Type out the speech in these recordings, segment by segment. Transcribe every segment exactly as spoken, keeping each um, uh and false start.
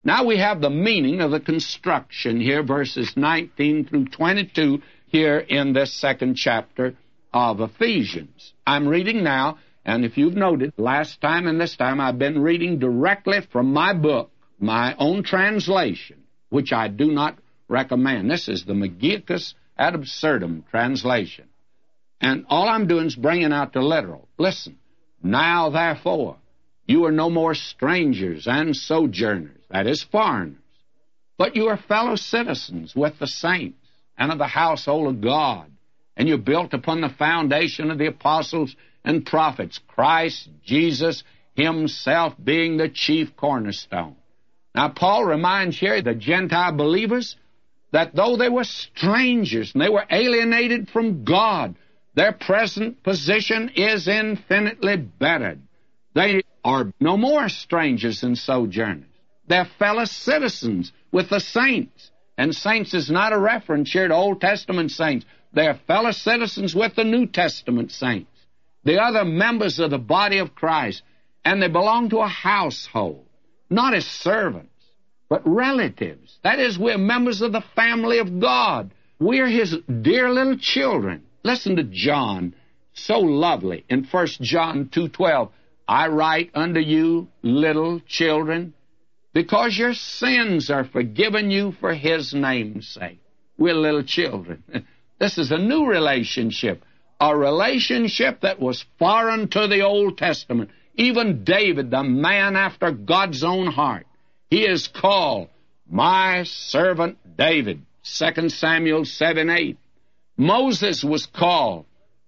Now we have the meaning of the construction here, verses nineteen through twenty-two, here in this second chapter of Ephesians. I'm reading now, and if you've noted, last time and this time I've been reading directly from my book, my own translation, which I do not recommend. This is the Magicus ad absurdum translation. And all I'm doing is bringing out the literal. Listen, now therefore, you are no more strangers and sojourners, that is, foreigners, but you are fellow citizens with the saints and of the household of God, and you're built upon the foundation of the apostles and prophets, Christ Jesus himself being the chief cornerstone. Now, Paul reminds here the Gentile believers that though they were strangers and they were alienated from God, their present position is infinitely bettered. They are no more strangers and sojourners. They're fellow citizens with the saints. And saints is not a reference here to Old Testament saints. They're fellow citizens with the New Testament saints, the other members of the body of Christ. And they belong to a household, not as servants, but relatives. That is, we're members of the family of God. We're his dear little children. Listen to John, so lovely, in First John two twelve. I write unto you, little children, because your sins are forgiven you for his name's sake. We're little children. This is a new relationship, a relationship that was foreign to the Old Testament. Even David, the man after God's own heart, he is called my servant David, Second Samuel seven eight. Moses was called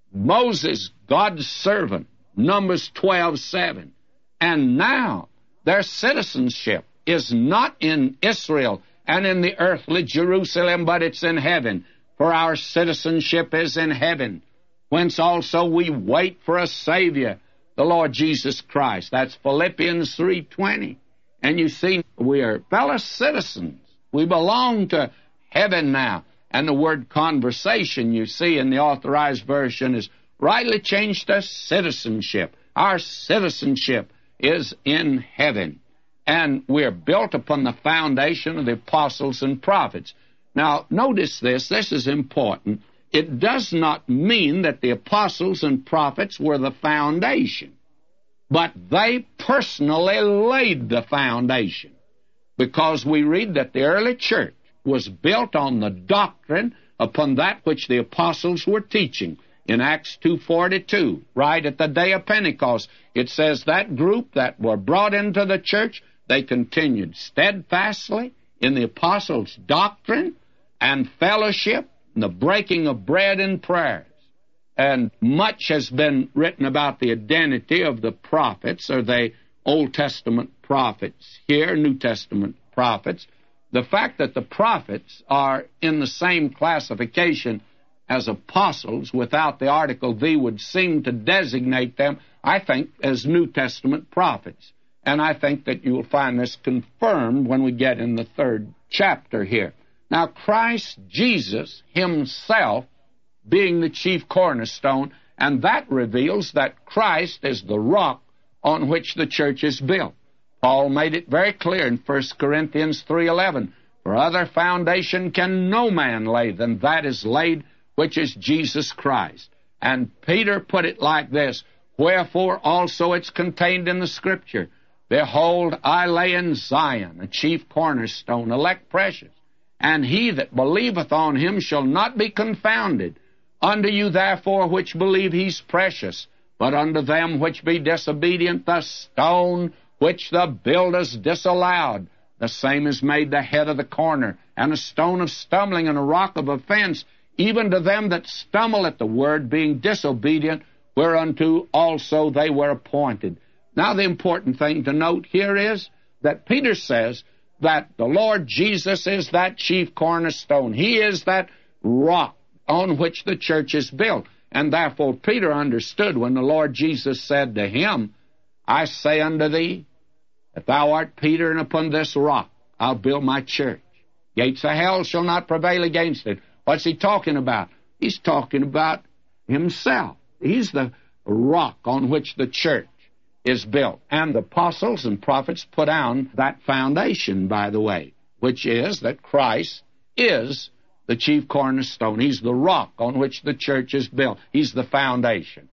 Moses, God's servant, Numbers twelve seven. And now their citizenship is not in Israel and in the earthly Jerusalem, but it's in heaven. For our citizenship is in heaven, whence also we wait for a Savior, the Lord Jesus Christ. That's Philippians three twenty. And you see, we are fellow citizens. We belong to heaven now. And the word conversation, you see, in the Authorized Version is rightly changed to citizenship. Our citizenship is in heaven. And we're built upon the foundation of the apostles and prophets. Now, notice this. This is important. It does not mean that the apostles and prophets were the foundation, but they personally laid the foundation, because we read that the early church was built on the doctrine upon that which the apostles were teaching. In Acts two forty-two, right at the day of Pentecost, it says that group that were brought into the church, they continued steadfastly in the apostles' doctrine and fellowship, and the breaking of bread and prayers. And much has been written about the identity of the prophets, or the Old Testament prophets here, New Testament prophets. The fact that the prophets are in the same classification as apostles without the article the would seem to designate them, I think, as New Testament prophets. And I think that you will find this confirmed when we get in the third chapter here. Now, Christ Jesus himself being the chief cornerstone, and that reveals that Christ is the rock on which the church is built. Paul made it very clear in First Corinthians three eleven, for other foundation can no man lay than that is laid, which is Jesus Christ. And Peter put it like this, wherefore also it's contained in the Scripture, behold, I lay in Zion a chief cornerstone, elect precious, and he that believeth on him shall not be confounded. Unto you therefore which believe he's precious, but unto them which be disobedient the stone which the builders disallowed, the same is made the head of the corner, and a stone of stumbling and a rock of offense, even to them that stumble at the word, being disobedient, whereunto also they were appointed. Now the important thing to note here is that Peter says that the Lord Jesus is that chief cornerstone. He is that rock on which the church is built. And therefore Peter understood when the Lord Jesus said to him, I say unto thee, that thou art Peter, and upon this rock I'll build my church. Gates of hell shall not prevail against it. What's he talking about? He's talking about himself. He's the rock on which the church is built. And the apostles and prophets put down that foundation, by the way, which is that Christ is the chief cornerstone. He's the rock on which the church is built. He's the foundation.